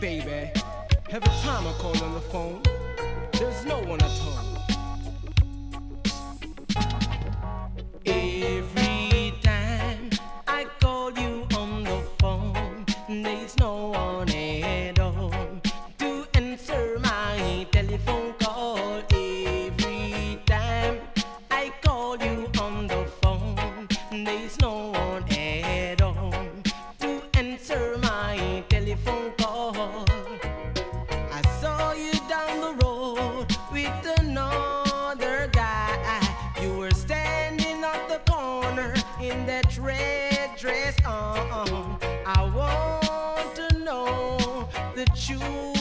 baby. Every time I call on the phone, there's no one at home. Every time I call you on the phone, there's no one at home to answer my telephone call. Every time I call you on the phone, there's no one at home to answer my telephone call. I saw you down the road with another guy. You were standing at the corner in that red dress on. I want to know the truth.